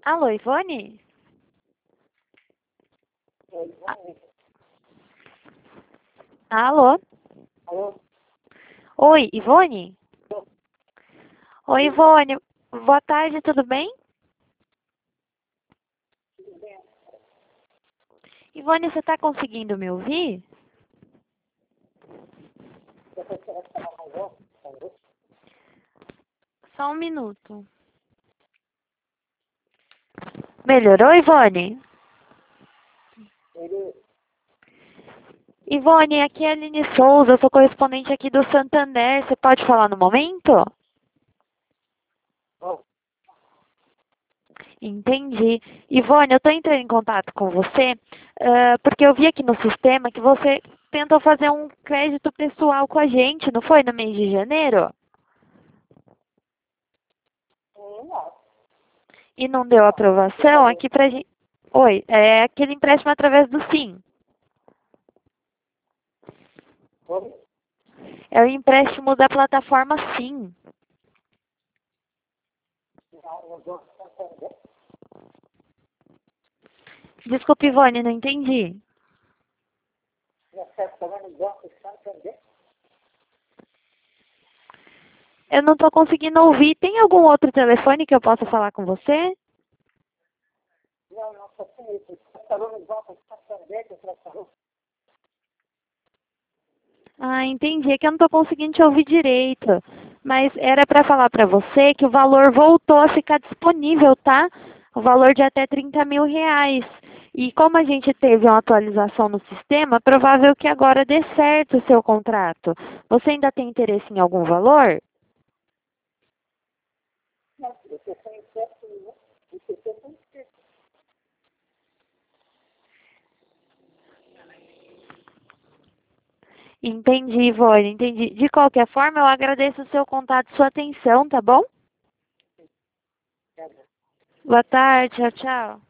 Alô, Ivone? Alô? Alô? Oi, Ivone? Oi, Ivone. Boa tarde, tudo bem? Ivone, você está conseguindo me ouvir? Só um minuto. Melhorou, Ivone? Ivone, aqui é a Aline Souza, eu sou correspondente aqui do Santander. Você pode falar no momento? Entendi. Ivone, eu estou entrando em contato com você porque eu vi aqui no sistema que você tentou fazer um crédito pessoal com a gente, não foi? No mês de janeiro? Não. E não deu aprovação aqui pra gente. Oi, é aquele empréstimo através do SIM. Oi? É o empréstimo da plataforma SIM. Desculpe, Ivone, não entendi. Eu não estou conseguindo ouvir. Tem algum outro telefone que eu possa falar com você? Não, só tem isso. Está falando igual com o Santander, que você falou. Ah, entendi. É que eu não estou conseguindo te ouvir direito. Mas era para falar para você que o valor voltou a ficar disponível, tá? O valor de até R$ 30.000. E como a gente teve uma atualização no sistema, é provável que agora dê certo o seu contrato. Você ainda tem interesse em algum valor? Não, você tem certo, né? Você tem certo. Entendi, Ivone, entendi. De qualquer forma, eu agradeço o seu contato e sua atenção, tá bom? Boa tarde, tchau, tchau.